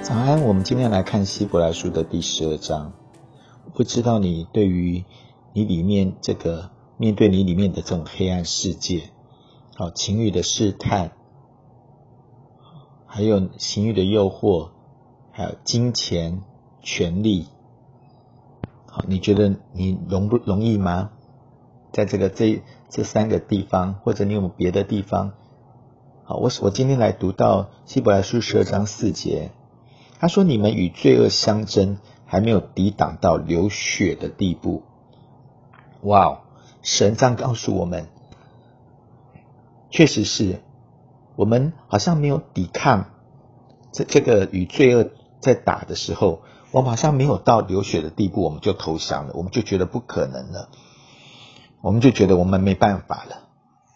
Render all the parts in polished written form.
早安，我们今天来看希伯来书的第12章。我不知道你对于你里面面对你里面的这种黑暗世界，情欲的试探，还有情欲的诱惑，还有金钱、权力，你觉得你容易吗？在这三个地方，或者你有没有别的地方？我今天来读到希伯来书12章4节，他说你们与罪恶相争，还没有抵挡到流血的地步。哇，神这样告诉我们，确实是我们好像没有抵抗这个与罪恶在打的时候，我们好像没有到流血的地步，我们就投降了，我们就觉得不可能了，我们就觉得我们没办法了。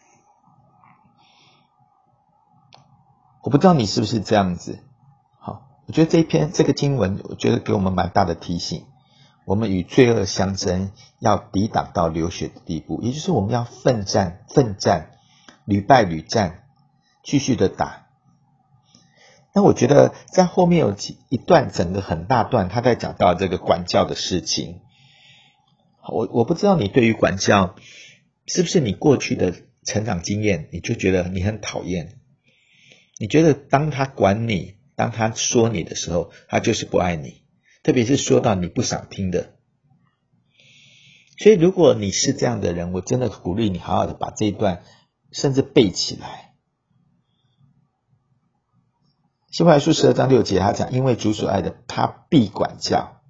我不知道你是不是这样子。我觉得这个经文，我觉得给我们蛮大的提醒。我们与罪恶相争，要抵挡到流血的地步，也就是我们要奋战，屡败屡战，继续的打。那我觉得在后面有一段整个很大段，他在讲到这个管教的事情。我不知道你对于管教，是不是你过去的成长经验，你就觉得你很讨厌？你觉得当他管你，当他说你的时候，他就是不爱你，特别是说到你不想听的。所以如果你是这样的人，我真的鼓励你好好的把这一段甚至背起来。希伯来书12章6节他讲，因为主所爱的，他必管教，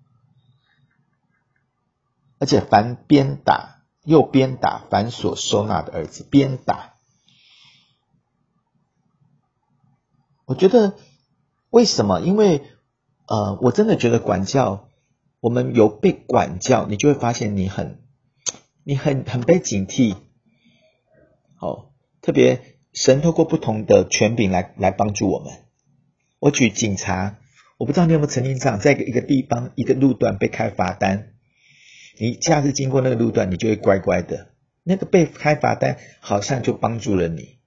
而且凡鞭打又鞭打凡所收纳的儿子，鞭打。我觉得为什么？因为我真的觉得管教，我们有被管教，你就会发现你很被警惕。特别神透过不同的权柄来帮助我们。我举警察，我不知道你有没有曾经这样，在一个地方一个路段被开罚单，你下次经过那个路段，你就会乖乖的，那个被开罚单好像就帮助了你。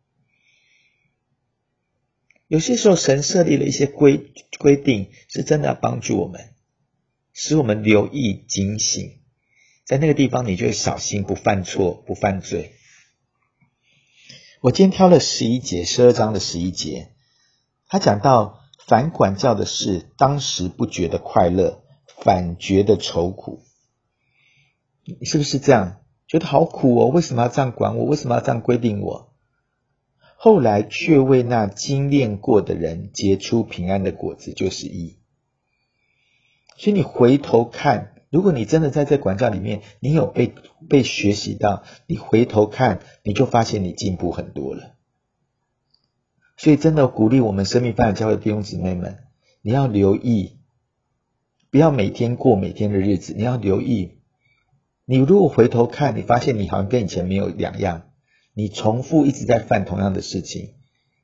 有些时候神设立了一些规定，是真的要帮助我们，使我们留意警醒，在那个地方你就会小心，不犯错，不犯罪。我今天挑了12章的11节，他讲到凡管教的事，当时不觉得快乐，反觉得愁苦。你是不是这样觉得好苦哦？为什么要这样管我？为什么要这样规定我？后来却为那精炼过的人结出平安的果子，就是义。所以你回头看，如果你真的在这管教里面，你有被学习到，你回头看，你就发现你进步很多了。所以真的鼓励我们生命发展教会的弟兄姊妹们，你要留意，不要每天过每天的日子，你要留意。你如果回头看，你发现你好像跟以前没有两样，你重复一直在犯同样的事情，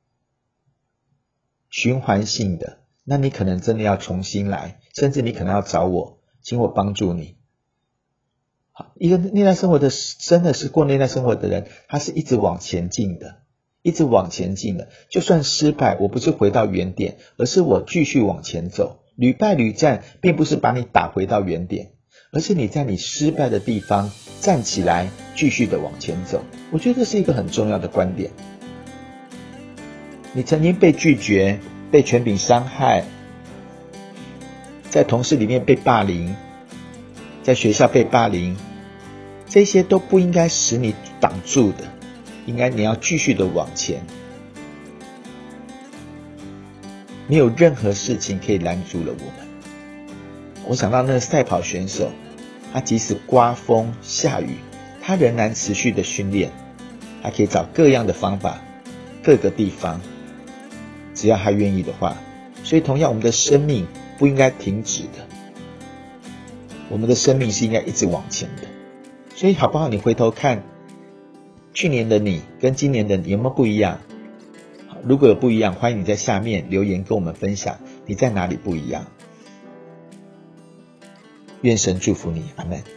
循环性的，那你可能真的要重新来，甚至你可能要找我，请我帮助你。一个内在生活的，真的是过内在生活的人，他是一直往前进的，就算失败，我不是回到原点，而是我继续往前走。屡败屡战，并不是把你打回到原点，而是你在你失败的地方站起来，继续的往前走。我觉得这是一个很重要的观点。你曾经被拒绝，被权柄伤害，在同事里面被霸凌，在学校被霸凌，这些都不应该使你挡住的，应该你要继续的往前。没有任何事情可以拦住了我们。我想到那个赛跑选手，他即使刮风下雨，他仍然持续的训练，他可以找各样的方法，各个地方，只要他愿意的话。所以同样，我们的生命不应该停止的，我们的生命是应该一直往前的。所以好不好，你回头看去年的你跟今年的你有没有不一样？如果有不一样，欢迎你在下面留言跟我们分享你在哪里不一样。愿神祝福你，阿们。